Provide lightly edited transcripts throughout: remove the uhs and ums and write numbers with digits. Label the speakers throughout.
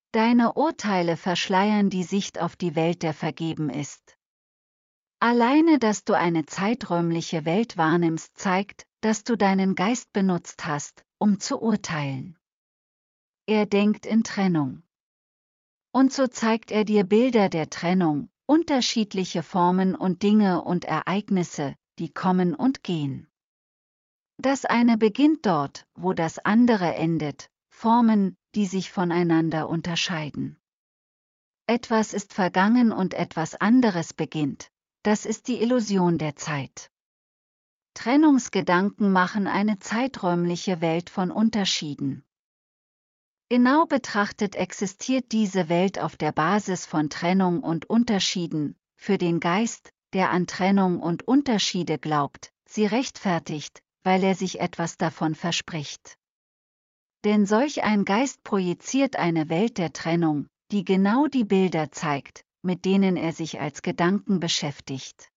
Speaker 1: Deine Urteile verschleiern die Sicht auf die Welt, der vergeben ist. Alleine, dass du eine zeiträumliche Welt wahrnimmst, zeigt, dass du deinen Geist benutzt hast, um zu urteilen. Er denkt in Trennung. Und so zeigt er dir Bilder der Trennung, unterschiedliche Formen und Dinge und Ereignisse, die kommen und gehen. Das eine beginnt dort, wo das andere endet, Formen, die sich voneinander unterscheiden. Etwas ist vergangen und etwas anderes beginnt, das ist die Illusion der Zeit. Trennungsgedanken machen eine zeiträumliche Welt von Unterschieden. Genau betrachtet existiert diese Welt auf der Basis von Trennung und Unterschieden. Für den Geist, der an Trennung und Unterschiede glaubt, sie rechtfertigt, weil er sich etwas davon verspricht. Denn solch ein Geist projiziert eine Welt der Trennung, die genau die Bilder zeigt, mit denen er sich als Gedanken beschäftigt.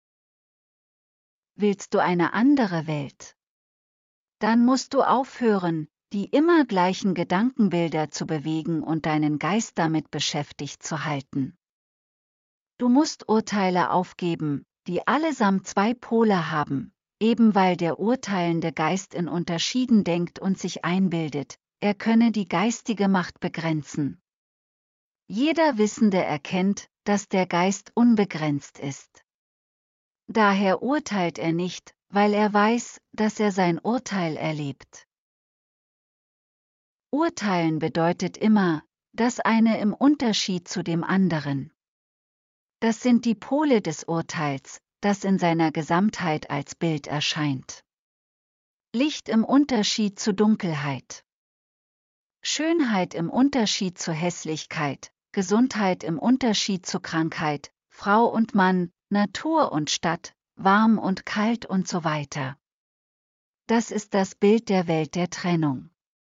Speaker 1: Willst du eine andere Welt? Dann musst du aufhören, die immer gleichen Gedankenbilder zu bewegen und deinen Geist damit beschäftigt zu halten. Du musst Urteile aufgeben, die allesamt zwei Pole haben, eben weil der urteilende Geist in Unterschieden denkt und sich einbildet, er könne die geistige Macht begrenzen. Jeder Wissende erkennt, dass der Geist unbegrenzt ist. Daher urteilt er nicht, weil er weiß, dass er sein Urteil erlebt. Urteilen bedeutet immer, das eine im Unterschied zu dem anderen. Das sind die Pole des Urteils, das in seiner Gesamtheit als Bild erscheint. Licht im Unterschied zu Dunkelheit. Schönheit im Unterschied zu Hässlichkeit, Gesundheit im Unterschied zu Krankheit, Frau und Mann, Natur und Stadt, warm und kalt und so weiter. Das ist das Bild der Welt der Trennung.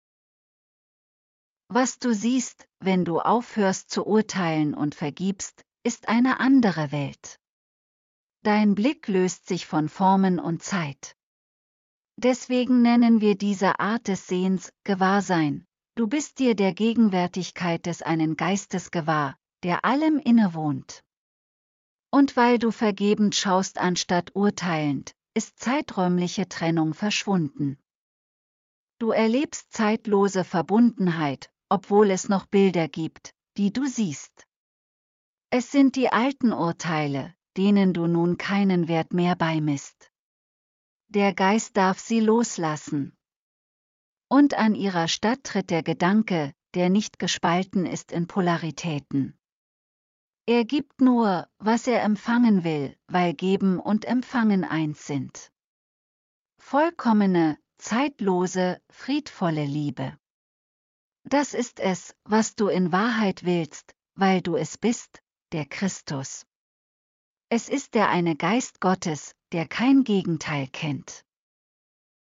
Speaker 1: Was du siehst, wenn du aufhörst zu urteilen und vergibst, ist eine andere Welt. Dein Blick löst sich von Formen und Zeit. Deswegen nennen wir diese Art des Sehens Gewahrsein. Du bist dir der Gegenwärtigkeit des einen Geistes gewahr, der allem innewohnt. Und weil du vergebend schaust anstatt urteilend, ist zeiträumliche Trennung verschwunden. Du erlebst zeitlose Verbundenheit, obwohl es noch Bilder gibt, die du siehst. Es sind die alten Urteile, denen du nun keinen Wert mehr beimisst. Der Geist darf sie loslassen. Und an ihrer Stadt tritt der Gedanke, der nicht gespalten ist in Polaritäten. Er gibt nur, was er empfangen will, weil Geben und Empfangen eins sind. Vollkommene, zeitlose, friedvolle Liebe. Das ist es, was du in Wahrheit willst, weil du es bist, der Christus. Es ist der eine Geist Gottes, der kein Gegenteil kennt.